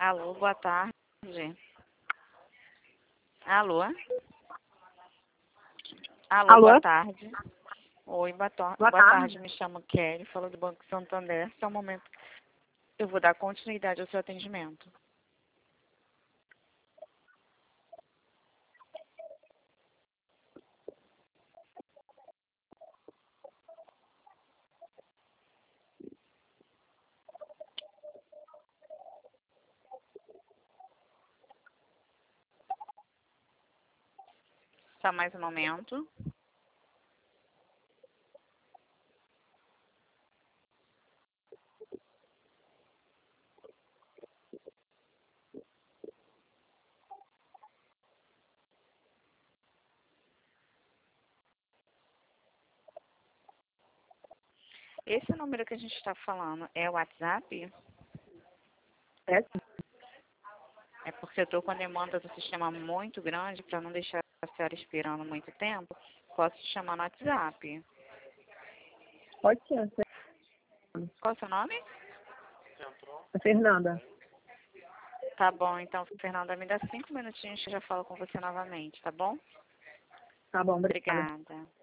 Alô, boa tarde. Alô? Alô, Alô? boa tarde. Oi, Boa boa tarde. tarde. Me chamo Kelly, falo do Banco Santander. Esse é o momento que eu vou dar continuidade ao seu atendimento. Só mais um momento. Esse número que a gente está falando é o WhatsApp? É sim. É porque eu estou com a demanda do sistema muito grande para não deixar a senhora esperando muito tempo. Posso te chamar no WhatsApp. Pode ser. Qual é o seu nome? Fernanda. Tá bom, então, Fernanda, me dá 5 minutinhos que eu já falo com você novamente, tá bom? Tá bom, obrigada. Obrigada.